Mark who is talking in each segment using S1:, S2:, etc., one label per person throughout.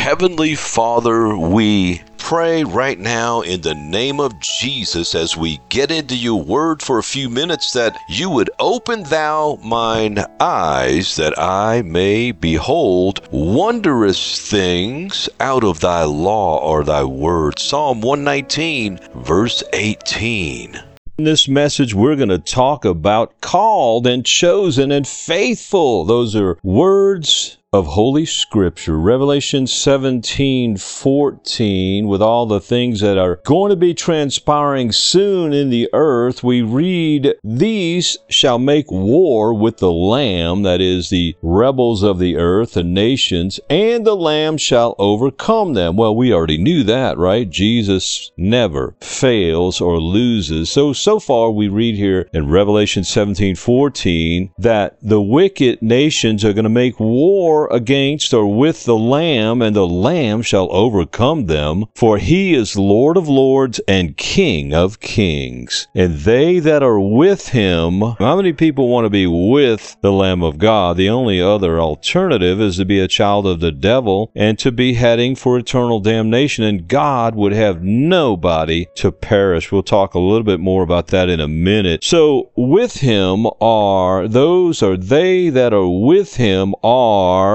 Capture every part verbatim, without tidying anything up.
S1: Heavenly Father, we pray right now in the name of Jesus as we get into your word for a few minutes that you would open thou mine eyes that I may behold wondrous things out of thy law or thy word. Psalm one nineteen, verse eighteen. In this message, we're going to talk about called and chosen and faithful. Those are words of Holy Scripture. Revelation seventeen fourteen, with all the things that are going to be transpiring soon in the earth, we read, "These shall make war with the Lamb," that is, the rebels of the earth, the nations, "and the Lamb shall overcome them." Well, we already knew that, right? Jesus never fails or loses. So, so far we read here in Revelation seventeen fourteen that the wicked nations are going to make war against or with the Lamb, and the Lamb shall overcome them, for he is Lord of lords and King of kings. And they that are with him, how many people want to be with the Lamb of God? The only other alternative is to be a child of the devil and to be heading for eternal damnation, and God would have nobody to perish. We'll talk a little bit more about that in a minute. So with him are those, or they that are with him are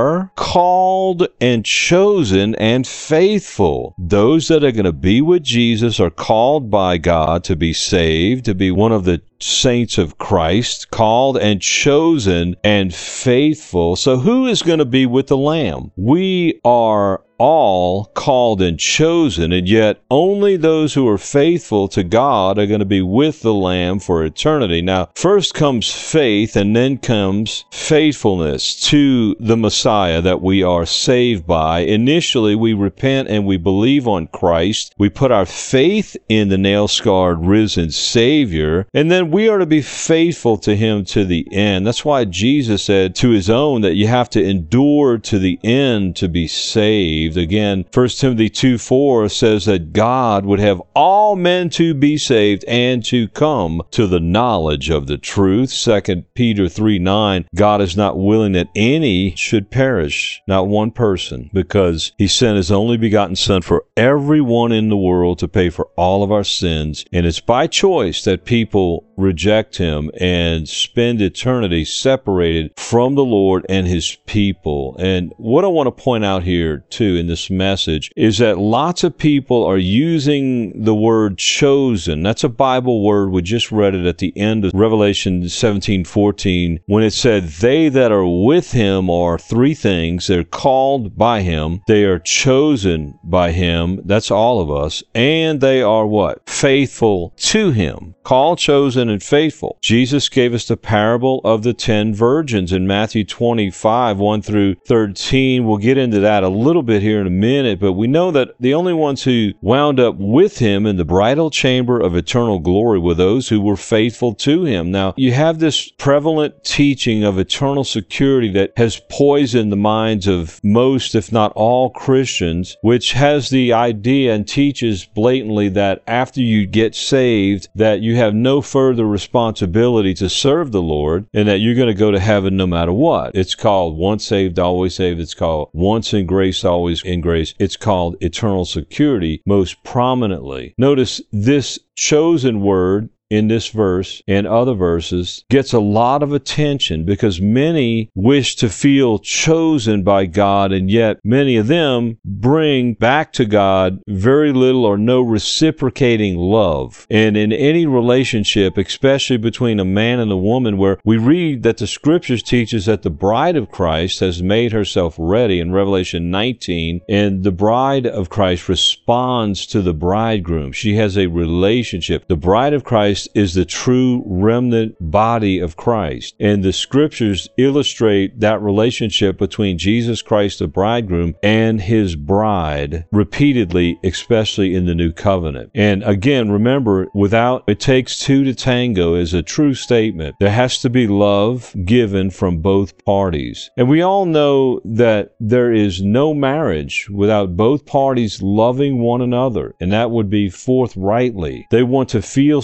S1: called and chosen and faithful. Those that are going to be with Jesus are called by God to be saved, to be one of the saints of Christ, called and chosen and faithful. So who is going to be with the Lamb? We are all called and chosen, and yet only those who are faithful to God are going to be with the Lamb for eternity. Now, first comes faith, and then comes faithfulness to the Messiah that we are saved by. Initially, we repent and we believe on Christ. We put our faith in the nail-scarred, risen Savior, and then we are to be faithful to him to the end. That's why Jesus said to his own that you have to endure to the end to be saved. Again, First Timothy two four says that God would have all men to be saved and to come to the knowledge of the truth. Second Peter three nine, God is not willing that any should perish, not one person, because he sent his only begotten Son for everyone in the world to pay for all of our sins. And it's by choice that people reject him and spend eternity separated from the Lord and his people. And what I want to point out here, too, in this message is that lots of people are using the word chosen. That's a Bible word. We just read it at the end of Revelation seventeen fourteen when it said, "They that are with him are three things. They're called by him. They are chosen by him." That's all of us. And they are what? Faithful to him. Called, chosen, and faithful. Jesus gave us the parable of the ten virgins in Matthew twenty-five, one through thirteen. We'll get into that a little bit here in a minute, but we know that the only ones who wound up with him in the bridal chamber of eternal glory were those who were faithful to him. Now, you have this prevalent teaching of eternal security that has poisoned the minds of most, if not all, Christians, which has the idea and teaches blatantly that after you get saved, that you have no further responsibility to serve the Lord, and that you're going to go to heaven no matter what. It's called once saved, always saved. It's called once in grace, always in grace. It's called eternal security most prominently. Notice this chosen word in this verse and other verses gets a lot of attention because many wish to feel chosen by God, and yet many of them bring back to God very little or no reciprocating love. And in any relationship, especially between a man and a woman, where we read that the scriptures teaches that the bride of Christ has made herself ready in Revelation nineteen, and the bride of Christ responds to the bridegroom. She has a relationship. The bride of Christ is the true remnant body of Christ. And the scriptures illustrate that relationship between Jesus Christ, the bridegroom, and his bride repeatedly, especially in the new covenant. And again, remember, without "it takes two to tango" is a true statement. There has to be love given from both parties. And we all know that there is no marriage without both parties loving one another. And that would be forthrightly. They want to feel special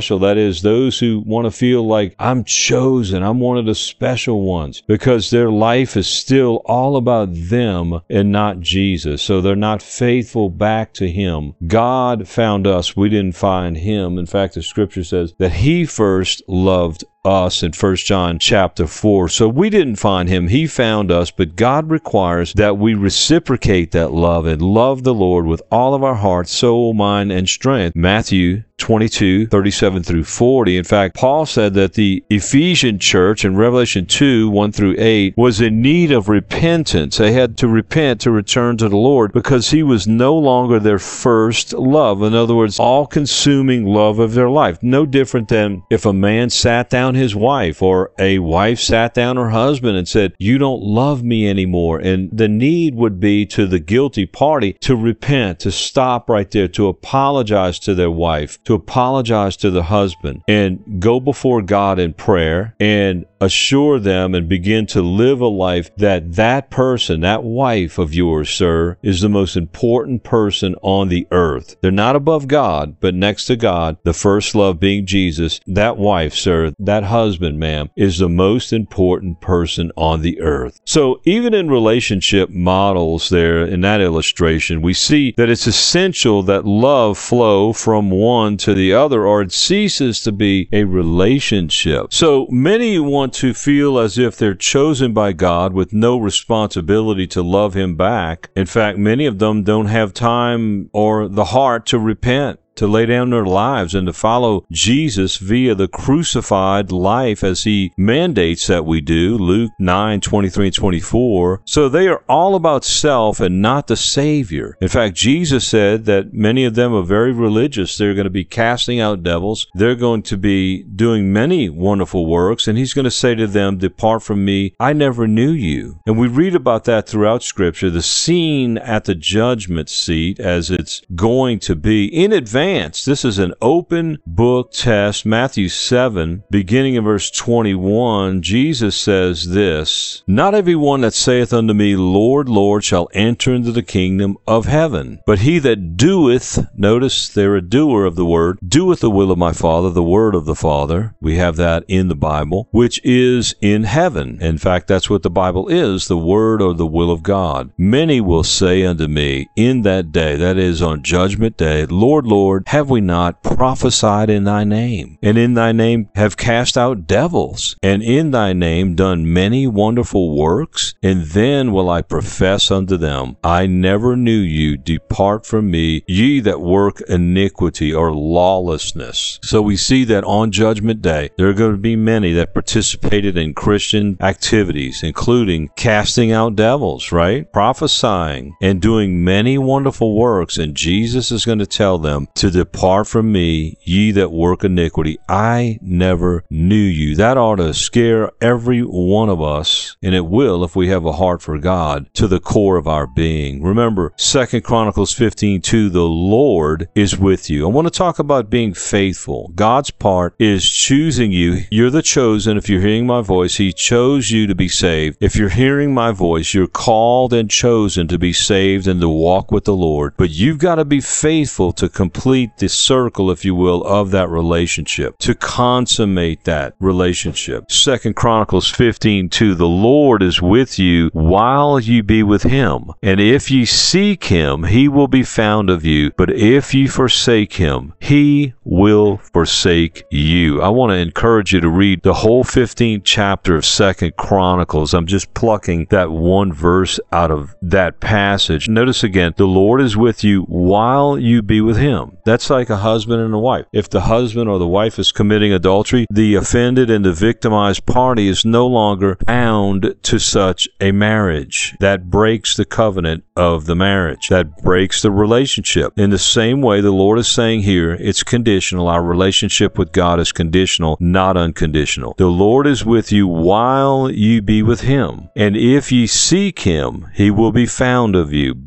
S2: special. That is, those who want to feel like I'm chosen, I'm one of the special ones, because their life is still all about them and not Jesus. So they're not faithful back to him. God found us. We didn't find him. In fact, the scripture says that he first loved us in First John chapter four. So we didn't find him. He found us, but God requires that we reciprocate that love and love the Lord with all of our heart, soul, mind, and strength. Matthew twenty-two, thirty-seven through forty. In fact, Paul said that the Ephesian church in Revelation two, one through eight was in need of repentance. They had to repent to return to the Lord because he was no longer their first love. In other words, all-consuming love of their life. No different than if a man sat down his wife or a wife sat down her husband and said, you don't love me anymore. And the need would be to the guilty party to repent, to stop right there, to apologize to their wife, to apologize to the husband, and go before God in prayer and assure them and begin to live a life that that person, that wife of yours, sir, is the most important person on the earth. They're not above God, but next to God, the first love being Jesus. That wife, sir, that husband, ma'am, is the most important person on the earth. So even in relationship models there in that illustration, we see that it's essential that love flow from one to the other, or it ceases to be a relationship. So many want to feel as if they're chosen by God with no responsibility to love him back. In fact, many of them don't have time or the heart to repent, to lay down their lives and to follow Jesus via the crucified life as he mandates that we do, Luke nine, twenty-three and twenty-four. So they are all about self and not the Savior. In fact, Jesus said that many of them are very religious. They're going to be casting out devils. They're going to be doing many wonderful works, and he's going to say to them, depart from me, I never knew you. And we read about that throughout Scripture, the scene at the judgment seat as it's going to be in advance. This is an open book test. Matthew seven, beginning in verse twenty-one, Jesus says this, not everyone that saith unto me, Lord, Lord, shall enter into the kingdom of heaven, but he that doeth, notice they're a doer of the word, doeth the will of my Father, the word of the Father. We have that in the Bible, which is in heaven. In fact, that's what the Bible is, the word or the will of God. Many will say unto me in that day, that is on judgment day, Lord, Lord, have we not prophesied in thy name? And in thy name have cast out devils? And in thy name done many wonderful works? And then will I profess unto them, I never knew you. Depart from me, ye that work iniquity or lawlessness. So we see that on judgment day, there are going to be many that participated in Christian activities, including casting out devils, right? Prophesying and doing many wonderful works. And Jesus is going to tell them to depart from me, ye that work iniquity. I never knew you. That ought to scare every one of us, and it will if we have a heart for God, to the core of our being. Remember, Second Chronicles fifteen two, the Lord is with you. I want to talk about being faithful. God's part is choosing you. You're the chosen. If you're hearing my voice, he chose you to be saved. If you're hearing my voice, you're called and chosen to be saved and to walk with the Lord. But you've got to be faithful to complete the circle, if you will, of that relationship, to consummate that relationship. Second Chronicles fifteen two, the Lord is with you while you be with him. And if ye seek him, he will be found of you. But if ye forsake him, he will forsake you. I want to encourage you to read the whole fifteenth chapter of Second Chronicles. I'm just plucking that one verse out of that passage. Notice again, the Lord is with you while you be with him. That's like a husband and a wife. If the husband or the wife is committing adultery, the offended and the victimized party is no longer bound to such a marriage. That breaks the covenant of the marriage. That breaks the relationship. In the same way, the Lord is saying here, it's conditional. Our relationship with God is conditional, not unconditional. The Lord is with you while you be with him. And if ye seek him, he will be found of you. But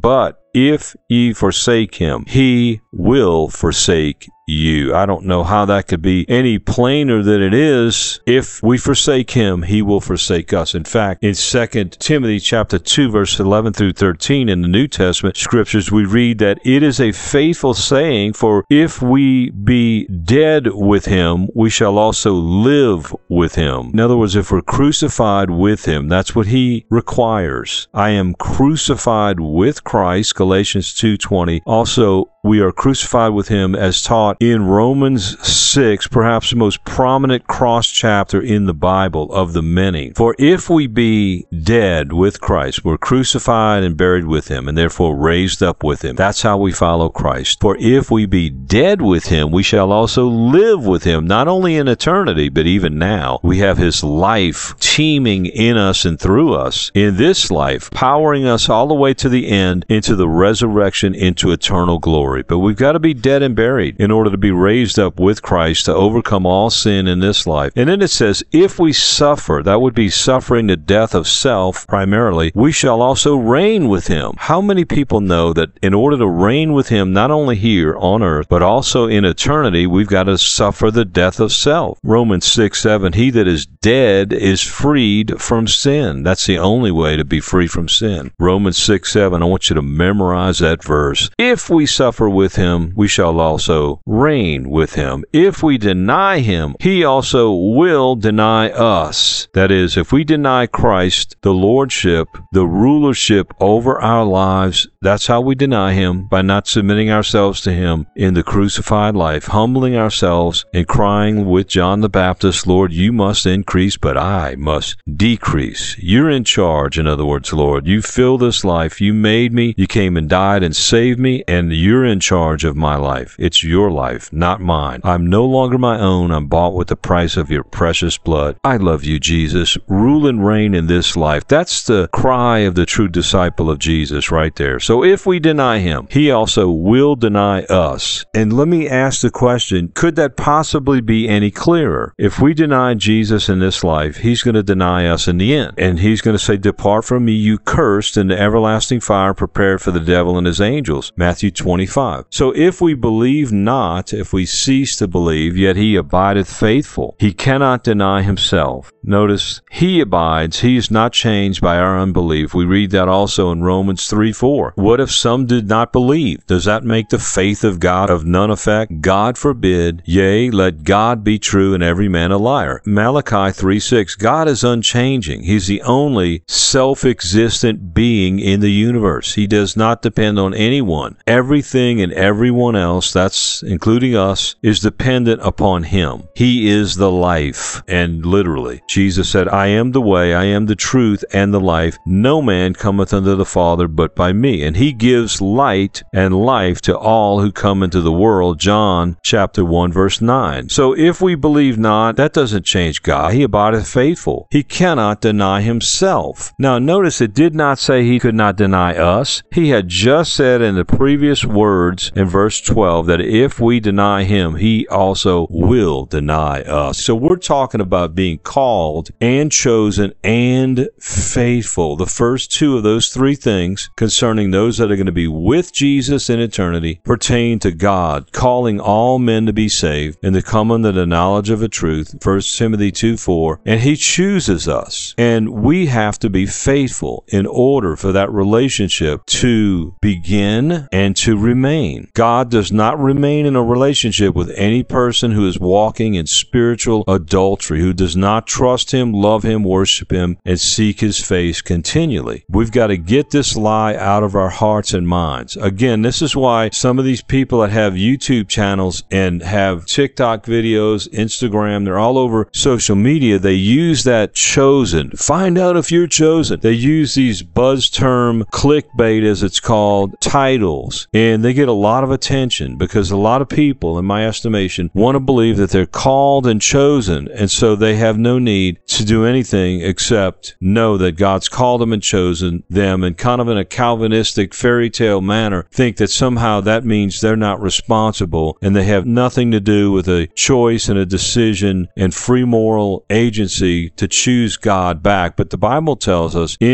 S2: if ye forsake him, he will forsake you. I don't know how that could be any plainer than it is. If we forsake him, he will forsake us. In fact, in Second Timothy chapter two, verse eleven through thirteen in the New Testament scriptures, we read that it is a faithful saying, for if we be dead with him, we shall also live with him. In other words, if we're crucified with him, that's what he requires. I am crucified with Christ, Galatians two twenty. Also, we are crucified with him as taught in Romans six, perhaps the most prominent cross chapter in the Bible of the many. For if we be dead with Christ, we're crucified and buried with him, and therefore raised up with him. That's how we follow Christ. For if we be dead with him, we shall also live with him, not only in eternity, but even now. We have his life teeming in us and through us in this life, powering us all the way to the end into the resurrection, into eternal glory. But we've got to be dead and buried in order to be raised up with Christ to overcome all sin in this life. And then it says, if we suffer, that would be suffering the death of self primarily, we shall also reign with him. How many people know that in order to reign with him, not only here on earth, but also in eternity, we've got to suffer the death of self? Romans six seven, he that is dead is freed from sin. That's the only way to be free from sin. Romans six seven, I want you to memorize that verse. If we suffer with him, we shall also reign with him. If we deny him, he also will deny us. That is, if we deny Christ, the lordship, the rulership over our lives, that's how we deny him, by not submitting ourselves to him in the crucified life, humbling ourselves and crying with John the Baptist, Lord, you must increase, but I must decrease. You're in charge, in other words, Lord. You fill this life. You made me. You came and died and saved me, and you're in charge of my life. It's your life, not mine. I'm no longer my own. I'm bought with the price of your precious blood. I love you, Jesus. Rule and reign in this life. That's the cry of the true disciple of Jesus right there. So if we deny him, he also will deny us. And let me ask the question, could that possibly be any clearer? If we deny Jesus in this life, he's going to deny us in the end. And he's going to say, depart from me, you cursed, into everlasting fire prepared for the devil and his angels. Matthew twenty-five. So if we believe not, if we cease to believe, yet he abideth faithful, he cannot deny himself. Notice, he abides, he is not changed by our unbelief. We read that also in Romans three four. What if some did not believe? Does that make the faith of God of none effect? God forbid. Yea, let God be true and every man a liar. Malachi three six. God is unchanging. He's the only self-existent being in the universe. He does not depend on anyone. Everything and everyone else, that's including us, is dependent upon him. He is the life. And literally, Jesus said, I am the way, I am the truth, and the life. No man cometh unto the Father but by me. And he gives light and life to all who come into the world. John chapter one, verse nine. So if we believe not, that doesn't change God. He abideth faithful. He cannot deny himself. Now notice it did not say he could not deny us. He had just said in the previous words in verse twelve that if we deny him, he also will deny us. So we're talking about being called and chosen and faithful. The first two of those three things concerning those that are going to be with Jesus in eternity pertain to God, calling all men to be saved and to come unto the knowledge of the truth, First Timothy two four, and he chooses us. And we have to be faithful in order for that relationship to begin and to remain. God does not remain in a relationship with any person who is walking in spiritual adultery, who does not trust him, love him, worship him, and seek his face continually. We've got to get this lie out of our hearts and minds. Again, this is why some of these people that have YouTube channels and have TikTok videos, Instagram, they're all over social media, they use that chosen. Find out if you're chosen. They use these buzz term clickbait, as it's called, titles, and they get a lot of attention because a lot of people, in my estimation, want to believe that they're called and chosen, and so they have no need to do anything except know that God's called them and chosen them, and kind of in a Calvinistic fairy tale manner think that somehow that means they're not responsible and they have nothing to do with a choice and a decision and free moral agency to choose God back. But the Bible tells us in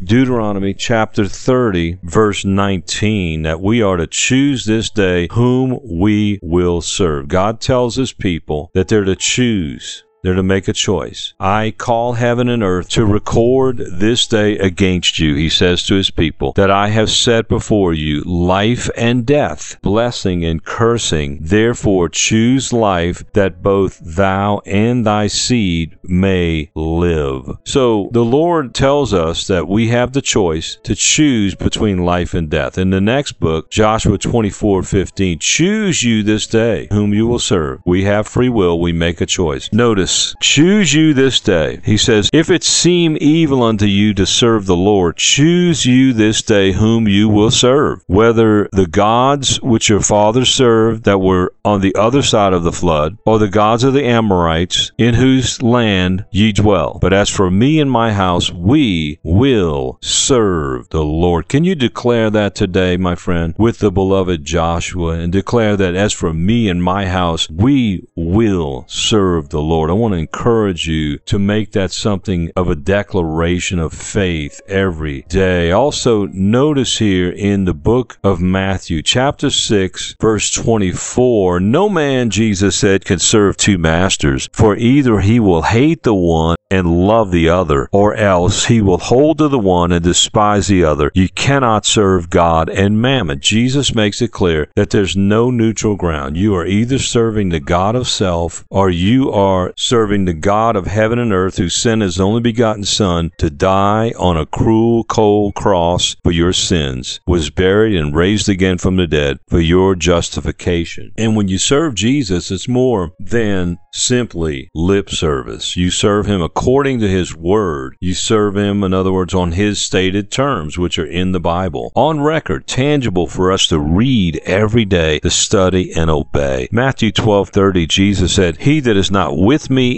S2: Deuteronomy chapter thirty, verse nineteen, that we are to choose this day whom we will serve. God tells his people that they're to choose. They're to make a choice. I call heaven and earth to record this day against you, he says to his people, that I have set before you life and death, blessing and cursing. Therefore choose life, that both thou and thy seed may live. So the Lord tells us that we have the choice to choose between life and death. In the next book, Joshua twenty-four fifteen, choose you this day whom you will serve. We have free will. We make a choice. Notice, choose you this day. He says, if it seem evil unto you to serve the Lord, choose you this day whom you will serve, whether the gods which your fathers served that were on the other side of the flood, or the gods of the Amorites, in whose land ye dwell. But as for me and my house, we will serve the Lord. Can you declare that today, my friend, with the beloved Joshua, and declare that as for me and my house, we will serve the Lord? I want to encourage you to make that something of a declaration of faith every day. Also, notice here in the book of Matthew, chapter six, verse twenty-four, no man, Jesus said, can serve two masters, for either he will hate the one and love the other, or else he will hold to the one and despise the other. You cannot serve God and mammon. Jesus makes it clear that there's no neutral ground. You are either serving the God of self, or you are serving the God of heaven and earth, who sent his only begotten Son to die on a cruel, cold cross for your sins, was buried and raised again from the dead for your justification. And when you serve Jesus, it's more than simply lip service. You serve him according to his word. You serve him, in other words, on his stated terms, which are in the Bible, on record, tangible for us to read every day, to study and obey. Matthew twelve thirty, Jesus said, he that is not with me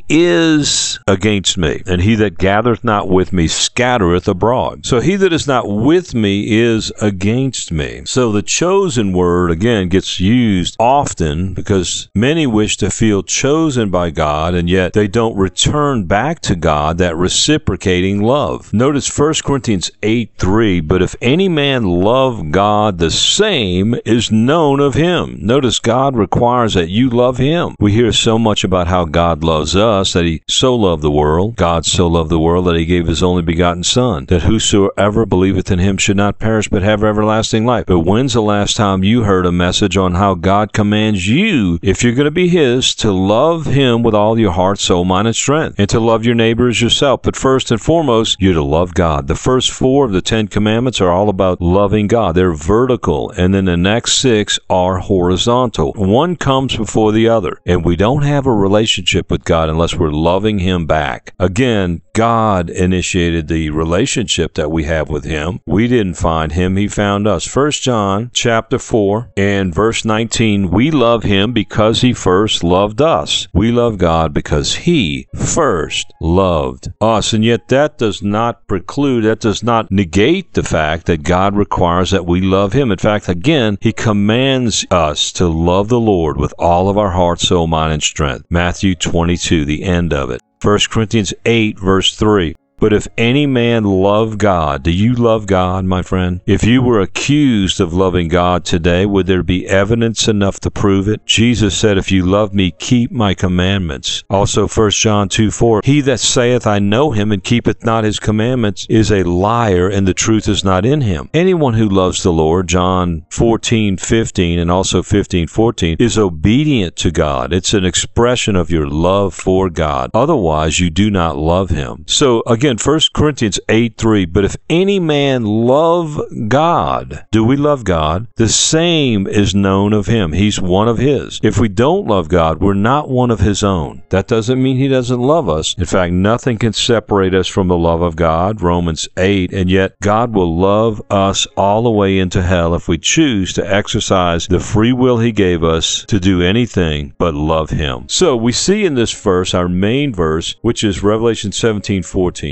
S2: is against me, and he that gathereth not with me scattereth abroad. So he that is not with me is against me. So the chosen word, again, gets used often because many wish to feel chosen by God, and yet they don't return back to God that reciprocating love. Notice First Corinthians eight three, but if any man love God, the same is known of him. Notice God requires that you love him. We hear so much about how God loves us, that he so loved the world. God so loved the world that he gave his only begotten Son, that whosoever believeth in him should not perish but have everlasting life. But when's the last time you heard a message on how God commands you, if you're going to be his, to love him with all your heart, soul, mind, and strength, and to love your neighbor as yourself? But first and foremost, you're to love God. The first four of the Ten Commandments are all about loving God. They're vertical, and then the next six are horizontal. One comes before the other, and we don't have a relationship with God unless we're loving him back. Again, God initiated the relationship that we have with him. We didn't find him, he found us. First John chapter four and verse nineteen, we love him because he first loved us. We love God because he first loved us. And yet that does not preclude, that does not negate the fact that God requires that we love him. In fact, again, he commands us to love the Lord with all of our heart, soul, mind, and strength. Matthew twenty-two, the end of it. First Corinthians eight, verse three. But if any man love God, do you love God, my friend? If you were accused of loving God today, would there be evidence enough to prove it? Jesus said, if you love me, keep my commandments. Also, First John two four, he that saith, I know him, and keepeth not his commandments, is a liar, and the truth is not in him. Anyone who loves the Lord, John fourteen fifteen, and also fifteen fourteen, is obedient to God. It's an expression of your love for God. Otherwise, you do not love him. So, again, Again, First Corinthians eight three, but if any man love God, do we love God? The same is known of him. He's one of his. If we don't love God, we're not one of his own. That doesn't mean he doesn't love us. In fact, nothing can separate us from the love of God, Romans eight, and yet God will love us all the way into hell if we choose to exercise the free will he gave us to do anything but love him. So we see in this verse, our main verse, which is Revelation seventeen fourteen.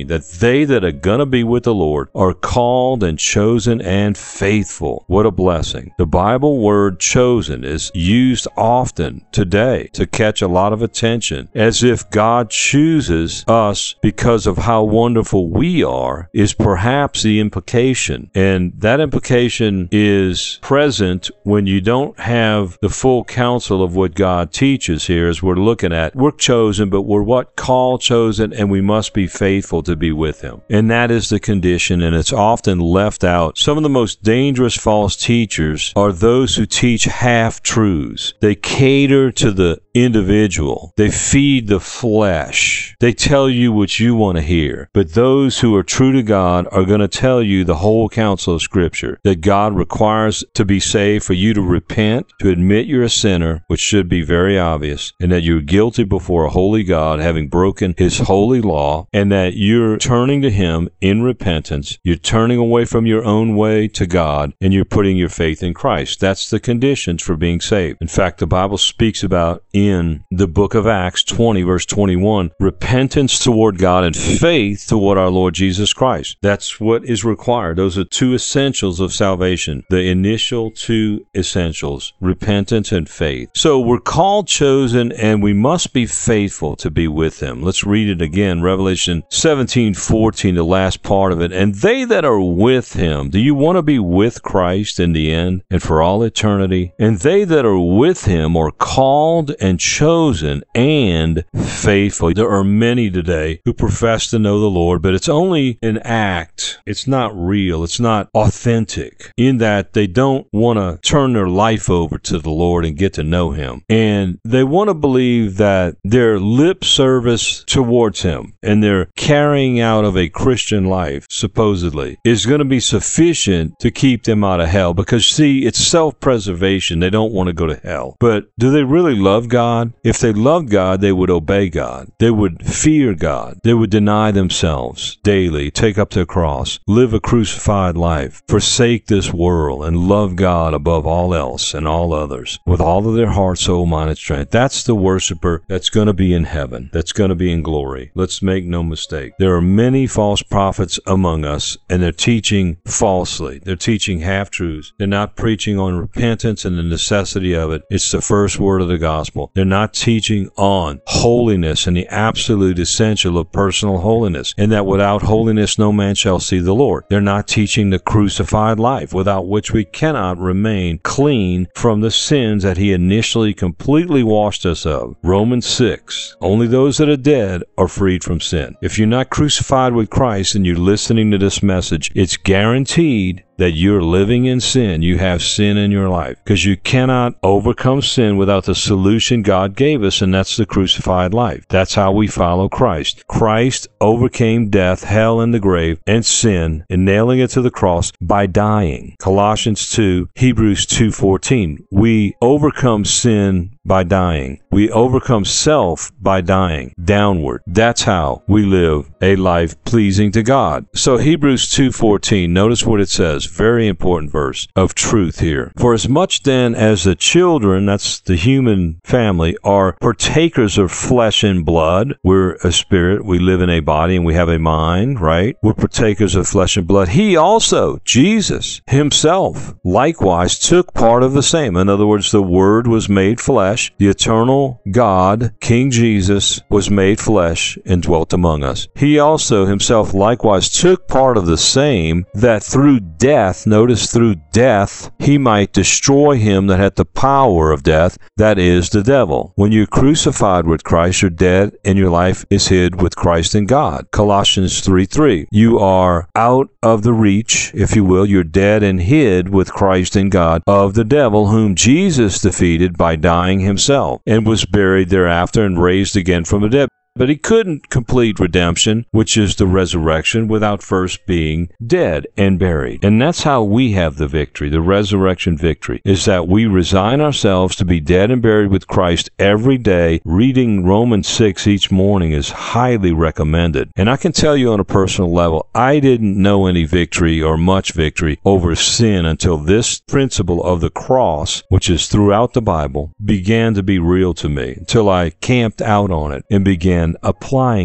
S2: fourteen, that they that are going to be with the Lord are called and chosen and faithful. What a blessing. The Bible word chosen is used often today to catch a lot of attention, as if God chooses us because of how wonderful we are, is perhaps the implication. And that implication is present when you don't have the full counsel of what God teaches here, as we're looking at. We're chosen, but we're what? Called, chosen, and we must be faithful to be with Him. And that is the condition, and it's often left out. Some of the most dangerous false teachers are those who teach half-truths. They cater to the individual. They feed the flesh. They tell you what you want to hear. But those who are true to God are going to tell you the whole counsel of Scripture, that God requires to be saved for you to repent, to admit you're a sinner, which should be very obvious, and that you're guilty before a holy God, having broken His holy law, and that you're turning to Him in repentance. You're turning away from your own way to God, and you're putting your faith in Christ. That's the conditions for being saved. In fact, the Bible speaks about in the book of Acts twenty, verse twenty-one, repentance toward God and faith toward our Lord Jesus Christ. That's what is required. Those are two essentials of salvation. The initial two essentials, repentance and faith. So we're called, chosen, and we must be faithful to be with Him. Let's read it again. Revelation seventeen fourteen, the last part of it. And they that are with Him. Do you want to be with Christ in the end and for all eternity? And they that are with Him are called and chosen and faithful. There are many today who profess to know the Lord, but it's only an act. It's not real. It's not authentic, in that they don't want to turn their life over to the Lord and get to know Him. And they want to believe that their lip service towards Him and their carrying out of a Christian life, supposedly, is going to be sufficient to keep them out of hell. Because, see, it's self-preservation. They don't want to go to hell. But do they really love God? If they loved God, they would obey God. They would fear God. They would deny themselves daily, take up their cross, live a crucified life, forsake this world, and love God above all else and all others with all of their heart, soul, mind, and strength. That's the worshiper that's going to be in heaven, that's going to be in glory. Let's make no mistake. There are many false prophets among us, and they're teaching falsely. They're teaching half-truths. They're not preaching on repentance and the necessity of it. It's the first word of the gospel. They're not teaching on holiness and the absolute essential of personal holiness, and that without holiness no man shall see the Lord. They're not teaching the crucified life, without which we cannot remain clean from the sins that He initially completely washed us of. Romans six, only those that are dead are freed from sin. If you're not crucified with Christ and you're listening to this message, it's guaranteed that you're living in sin. You have sin in your life, because you cannot overcome sin without the solution God gave us, and that's the crucified life. That's how we follow Christ. Christ overcame death, hell, and the grave, and sin, and nailing it to the cross by dying. Colossians two, Hebrews two fourteen. We overcome sin by dying. We overcome self by dying downward. That's how we live a life pleasing to God. So Hebrews two fourteen, notice what it says. Very important verse of truth here. For as much then as the children, that's the human family, are partakers of flesh and blood. We're a spirit. We live in a body and we have a mind, right? We're partakers of flesh and blood. He also, Jesus Himself, likewise took part of the same. In other words, the Word was made flesh. The eternal God, King Jesus, was made flesh and dwelt among us. He also Himself likewise took part of the same, that through death, notice through death, He might destroy him that had the power of death, that is, the devil. When you're crucified with Christ, you're dead, and your life is hid with Christ in God. Colossians three three. You are out of the reach, if you will, you're dead and hid with Christ in God, of the devil, whom Jesus defeated by dying Himself, and was buried thereafter and raised again from the dead. But He couldn't complete redemption, which is the resurrection, without first being dead and buried. And that's how we have the victory, the resurrection victory, is that we resign ourselves to be dead and buried with Christ every day. Reading Romans six each morning is highly recommended. And I can tell you on a personal level, I didn't know any victory or much victory over sin until this principle of the cross, which is throughout the Bible, began to be real to me, until I camped out on it and began applying it.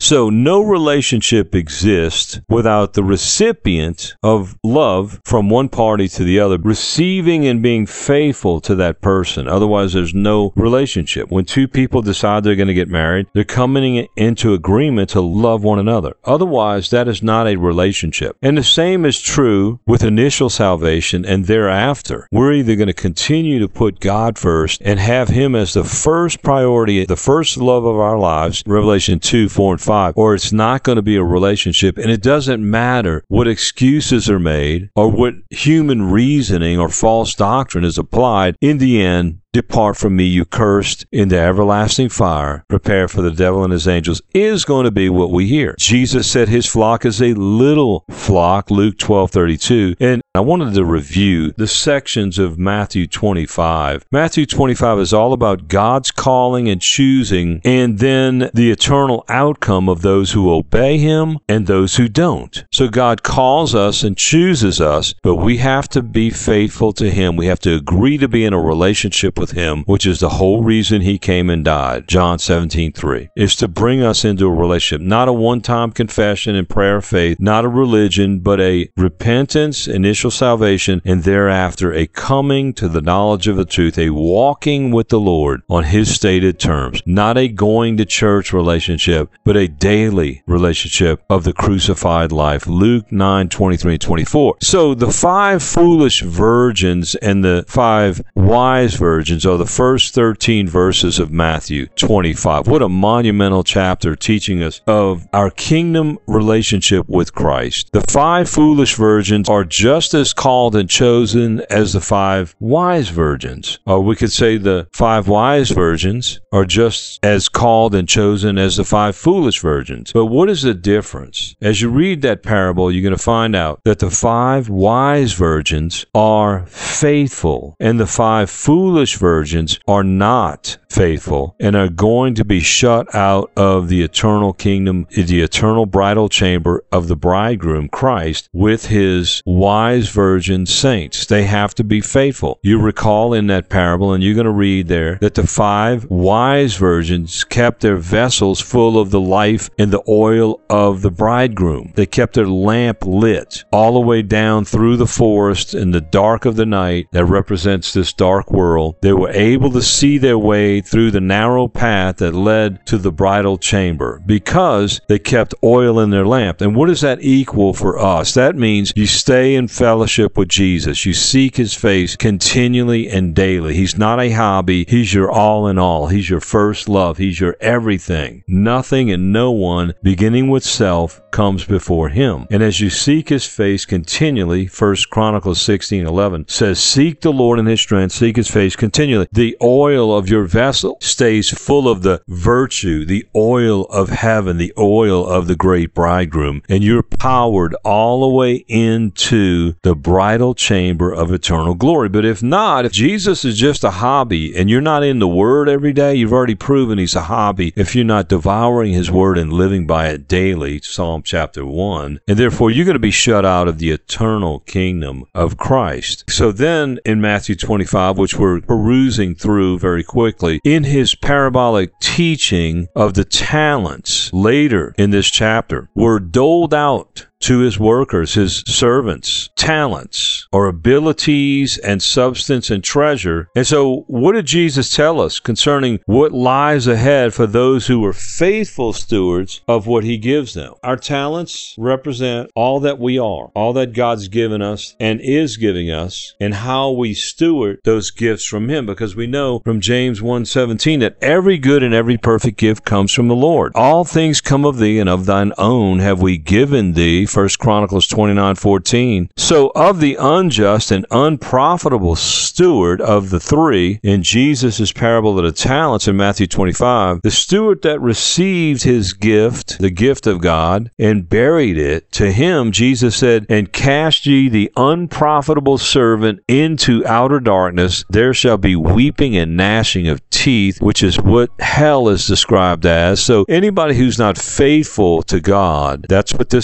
S2: So no relationship exists without the recipient of love from one party to the other, receiving and being faithful to that person. Otherwise, there's no relationship. When two people decide they're going to get married, they're coming into agreement to love one another. Otherwise, that is not a relationship. And the same is true with initial salvation and thereafter. We're either going to continue to put God first and have Him as the first priority, the first love of our lives, Revelation two, four, and five, or it's not going to be a relationship. And it doesn't matter what excuses are made or what human reasoning or false doctrine is applied. In the end, depart from me, you cursed, into everlasting fire, prepare for the devil and his angels, is going to be what we hear. Jesus said his flock is a little flock, Luke twelve thirty-two. And I wanted to review the sections of Matthew twenty-five. Matthew twenty-five is all about God's calling and choosing, and then the eternal outcome of those who obey Him and those who don't. So God calls us and chooses us, but we have to be faithful to Him. We have to agree to be in a relationship with Him, which is the whole reason He came and died. John seventeen three is to bring us into a relationship, not a one-time confession and prayer of faith, not a religion, but a repentance, initial salvation, and thereafter a coming to the knowledge of the truth, a walking with the Lord on His stated terms, not a going to church relationship, but a daily relationship of the crucified life. Luke nine twenty-three and twenty-four. So the five foolish virgins and the five wise virgins are the first thirteen verses of Matthew twenty-five. What a monumental chapter teaching us of our kingdom relationship with Christ. The five foolish virgins are just as called and chosen as the five wise virgins. Or we could say the five wise virgins are just as called and chosen as the five foolish virgins. But what is the difference? As you read that parable, you're going to find out that the five wise virgins are faithful and the five foolish virgins are not faithful and are going to be shut out of the eternal kingdom, the eternal bridal chamber of the bridegroom, Christ, with His wise virgin saints. They have to be faithful. You recall in that parable, and you're going to read there, that the five wise virgins kept their vessels full of the life and the oil of the bridegroom. They kept their lamp lit all the way down through the forest in the dark of the night that represents this dark world. They were able to see their way through the narrow path that led to the bridal chamber because they kept oil in their lamp. And what does that equal for us? That means you stay in fellowship with Jesus. You seek His face continually and daily. He's not a hobby. He's your all in all. He's your first love. He's your everything. Nothing and no one, beginning with self, comes before Him. And as you seek His face continually, First Chronicles sixteen eleven says, seek the Lord in His strength, seek His face continually. The oil of your vessel stays full of the virtue, the oil of heaven, the oil of the great bridegroom, and you're powered all the way into the bridal chamber of eternal glory. But if not, if Jesus is just a hobby and you're not in the Word every day, you've already proven He's a hobby if you're not devouring His Word and living by it daily, Psalm chapter one, and therefore you're going to be shut out of the eternal kingdom of Christ. So then in Matthew twenty-five, which we're perusing through very quickly, in His parabolic teaching of the talents later in this chapter were doled out to His workers, His servants, talents or abilities and substance and treasure. And so what did Jesus tell us concerning what lies ahead for those who are faithful stewards of what He gives them? Our talents represent all that we are, all that God's given us and is giving us, and how we steward those gifts from Him, because we know from James one seventeen that every good and every perfect gift comes from the Lord. All things come of Thee, and of Thine own have we given Thee, First Chronicles twenty-nine fourteen. So of the unjust and unprofitable steward of the three in Jesus' parable of the talents in Matthew twenty-five, the steward that received his gift, the gift of God, and buried it, to him Jesus said, and cast ye the unprofitable servant into outer darkness, there shall be weeping and gnashing of teeth, which is what hell is described as. So anybody who's not faithful to God, that's what this tells us,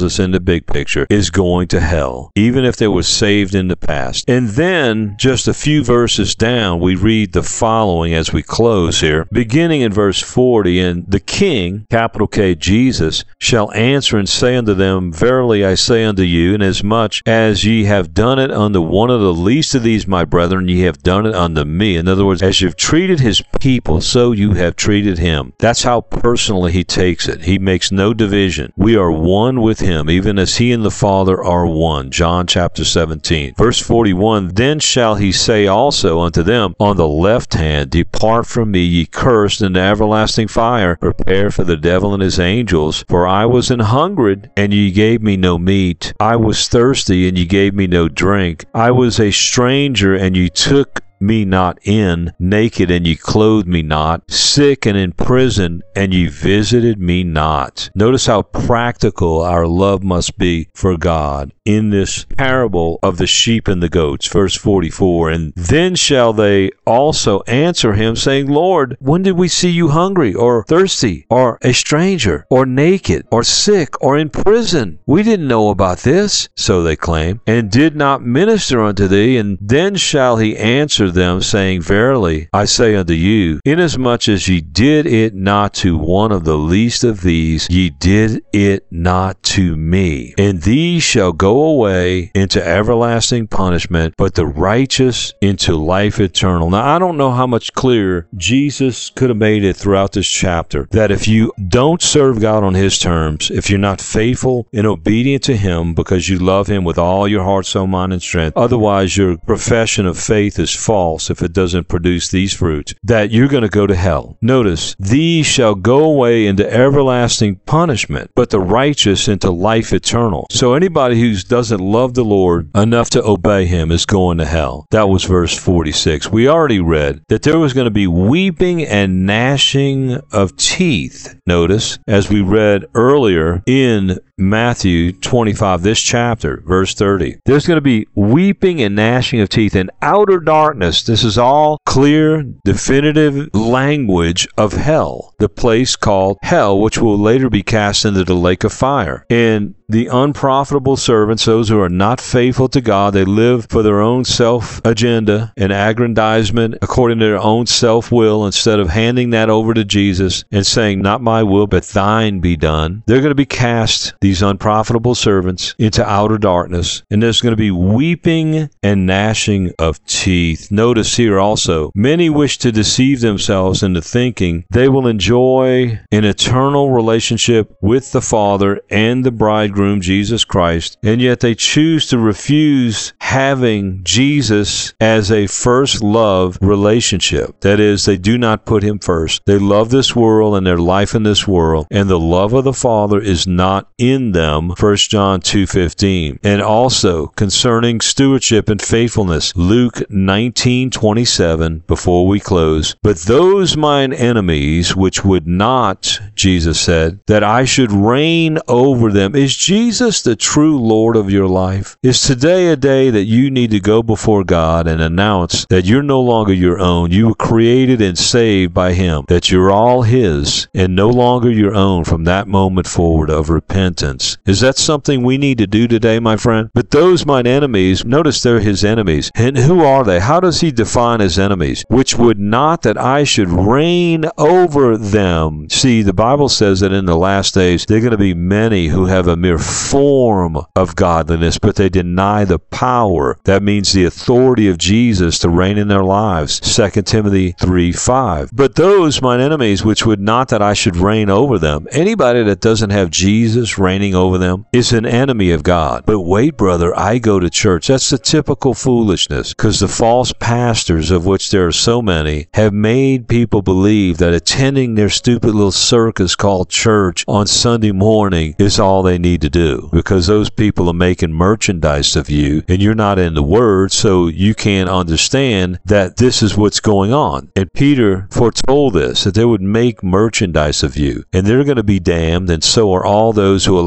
S2: us in the big picture, is going to hell, even if they were saved in the past. And then, just a few verses down, we read the following as we close here, beginning in verse forty, and the king, capital K, Jesus, shall answer and say unto them, Verily I say unto you, inasmuch as ye have done it unto one of the least of these my brethren, ye have done it unto me. In other words, as you've treated his people, so you have treated him. That's how personally he takes it. He makes no division. We are one with him, even as he and the Father are one. John chapter seventeen. Verse forty-one, Then shall he say also unto them on the left hand, Depart from me, ye cursed, into everlasting fire, prepare for the devil and his angels. For I was an hungered, and ye gave me no meat. I was thirsty, and ye gave me no drink. I was a stranger, and ye took me not in, naked, and ye clothed me not, sick and in prison, and ye visited me not. Notice how practical our love must be for God in this parable of the sheep and the goats. Verse forty-four, And then shall they also answer him, saying, Lord, when did we see you hungry, or thirsty, or a stranger, or naked, or sick, or in prison? We didn't know about this, so they claim, and did not minister unto thee. And then shall he answer them, saying, Verily I say unto you, inasmuch as ye did it not to one of the least of these, ye did it not to me. And these shall go away into everlasting punishment, but the righteous into life eternal. Now, I don't know how much clearer Jesus could have made it throughout this chapter, that if you don't serve God on his terms, if you're not faithful and obedient to him because you love him with all your heart, soul, mind, and strength, otherwise your profession of faith is false if it doesn't produce these fruits, that you're going to go to hell. Notice, these shall go away into everlasting punishment, but the righteous into life eternal. So anybody who doesn't love the Lord enough to obey him is going to hell. That was verse forty-six. We already read that there was going to be weeping and gnashing of teeth. Notice, as we read earlier in Matthew twenty-five, this chapter, verse thirty. There's going to be weeping and gnashing of teeth and outer darkness. This is all clear, definitive language of hell, the place called hell, which will later be cast into the lake of fire. And the unprofitable servants, those who are not faithful to God, they live for their own self-agenda and aggrandizement according to their own self-will instead of handing that over to Jesus and saying, not my will, but thine be done. They're going to be cast, these unprofitable servants, into outer darkness, and there's going to be weeping and gnashing of teeth. Notice here also, many wish to deceive themselves into thinking they will enjoy an eternal relationship with the Father and the bridegroom, Jesus Christ, and yet they choose to refuse having Jesus as a first love relationship. That is, they do not put him first. They love this world and their life in this world, and the love of the Father is not in them. First John two fifteen. And also concerning stewardship and faithfulness, Luke nineteen twenty-seven, before we close. But those mine enemies which would not, Jesus said, that I should reign over them. Is Jesus the true Lord of your life? Is today a day that you need to go before God and announce that you're no longer your own? You were created and saved by him, that you're all his and no longer your own from that moment forward of repentance. Is that something we need to do today, my friend? But those mine enemies, notice they're his enemies. And who are they? How does he define his enemies? Which would not that I should reign over them. See, the Bible says that in the last days there are going to be many who have a mere form of godliness, but they deny the power. That means the authority of Jesus to reign in their lives. Second Timothy three five. But those mine enemies which would not that I should reign over them. Anybody that doesn't have Jesus reigning over them is an enemy of God. But wait, brother, I go to church. That's the typical foolishness, because the false pastors, of which there are so many, have made people believe that attending their stupid little circus called church on Sunday morning is all they need to do, because those people are making merchandise of you and you're not in the Word, so you can't understand that this is what's going on. And Peter foretold this, that they would make merchandise of you, and they're going to be damned, and so are all those who allow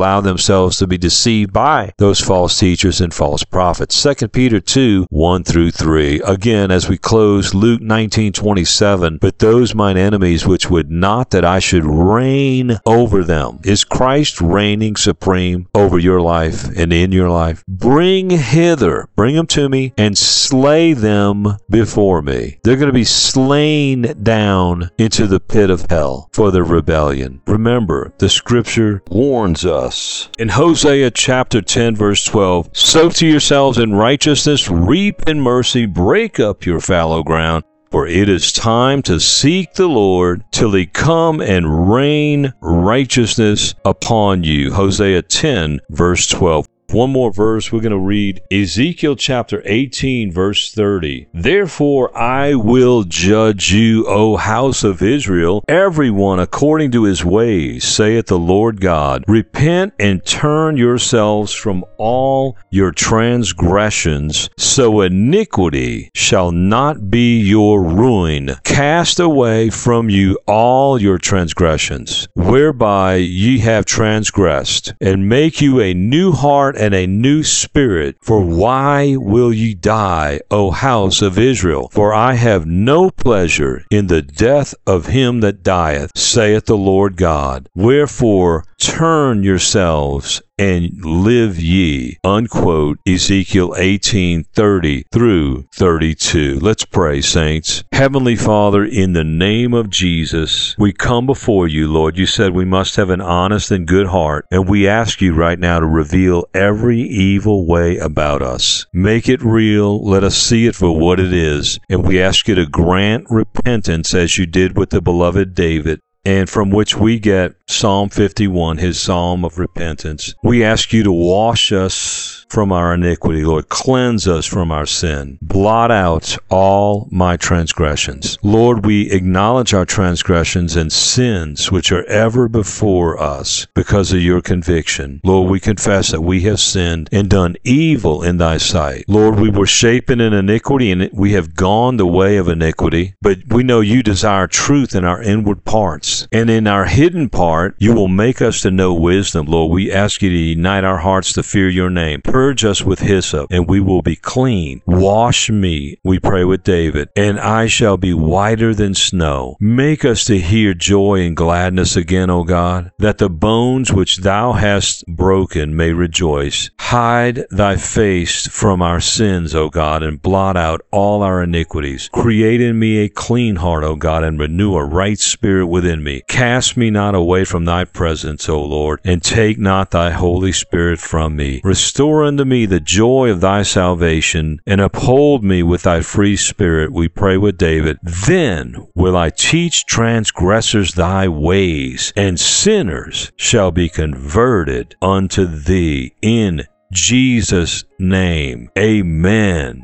S2: allow themselves to be deceived by those false teachers and false prophets. Second Peter two, one through three. Again, as we close, Luke nineteen twenty-seven, but those mine enemies which would not that I should reign over them. Is Christ reigning supreme over your life and in your life? Bring hither, bring them to me, and slay them before me. They're going to be slain down into the pit of hell for their rebellion. Remember, the scripture warns us in Hosea chapter ten, verse twelve, sow to yourselves in righteousness, reap in mercy, break up your fallow ground, for it is time to seek the Lord till he come and rain righteousness upon you. Hosea ten, verse twelve. One more verse, we're going to read Ezekiel chapter eighteen, verse thirty. Therefore I will judge you, O house of Israel, everyone according to his ways, saith the Lord God. Repent and turn yourselves from all your transgressions, so iniquity shall not be your ruin. Cast away from you all your transgressions, whereby ye have transgressed, and make you a new heart and a new spirit. For why will ye die, O house of Israel? For I have no pleasure in the death of him that dieth, saith the Lord God. Wherefore turn yourselves and live ye. Unquote. Ezekiel eighteen, thirty through thirty-two. Let's pray, saints. Heavenly Father, in the name of Jesus, we come before you, Lord. You said we must have an honest and good heart, and we ask you right now to reveal every evil way about us. Make it real. Let us see it for what it is, and we ask you to grant repentance as you did with the beloved David, and from which we get Psalm fifty-one, his psalm of repentance. We ask you to wash us from our iniquity, Lord. Cleanse us from our sin. Blot out all my transgressions. Lord, we acknowledge our transgressions and sins which are ever before us because of your conviction. Lord, we confess that we have sinned and done evil in thy sight. Lord, we were shapen in iniquity and we have gone the way of iniquity, but we know you desire truth in our inward parts. And in our hidden part, you will make us to know wisdom, Lord. We ask you to unite our hearts to fear your name. Purge us with hyssop, and we will be clean. Wash me, we pray with David, and I shall be whiter than snow. Make us to hear joy and gladness again, O God, that the bones which thou hast broken may rejoice. Hide thy face from our sins, O God, and blot out all our iniquities. Create in me a clean heart, O God, and renew a right spirit within me. Cast me not away from thy presence, O Lord, and take not thy Holy Spirit from me. Restore unto me the joy of thy salvation, and uphold me with thy free spirit, we pray with David. Then will I teach transgressors thy ways, and sinners shall be converted unto thee. In Jesus' name, amen.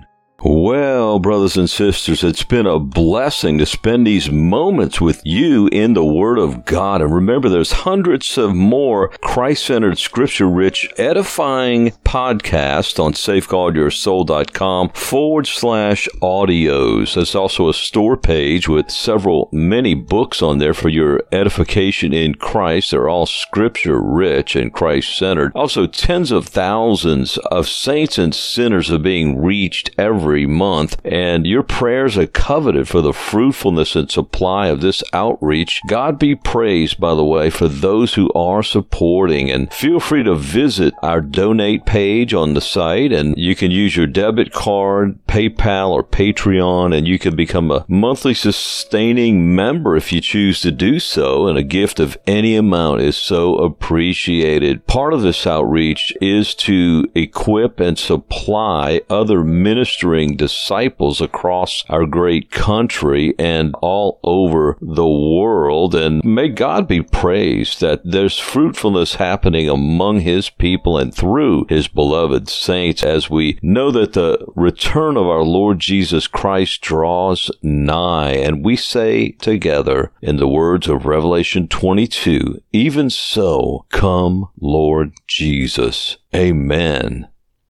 S2: Well, brothers and sisters, it's been a blessing to spend these moments with you in the Word of God. And remember, there's hundreds of more Christ-centered, scripture-rich, edifying podcasts on safeguardyoursoul.com forward slash audios. There's also a store page with several, many books on there for your edification in Christ. They're all scripture-rich and Christ-centered. Also, tens of thousands of saints and sinners are being reached every Every month, and your prayers are coveted for the fruitfulness and supply of this outreach. God be praised, by the way, for those who are supporting, and feel free to visit our donate page on the site, and you can use your debit card, PayPal, or Patreon, and you can become a monthly sustaining member if you choose to do so, and a gift of any amount is so appreciated. Part of this outreach is to equip and supply other ministering disciples across our great country and all over the world. And may God be praised that there's fruitfulness happening among his people and through his beloved saints, as we know that the return of our Lord Jesus Christ draws nigh. And we say together in the words of Revelation twenty-two, even so, come, Lord Jesus. Amen.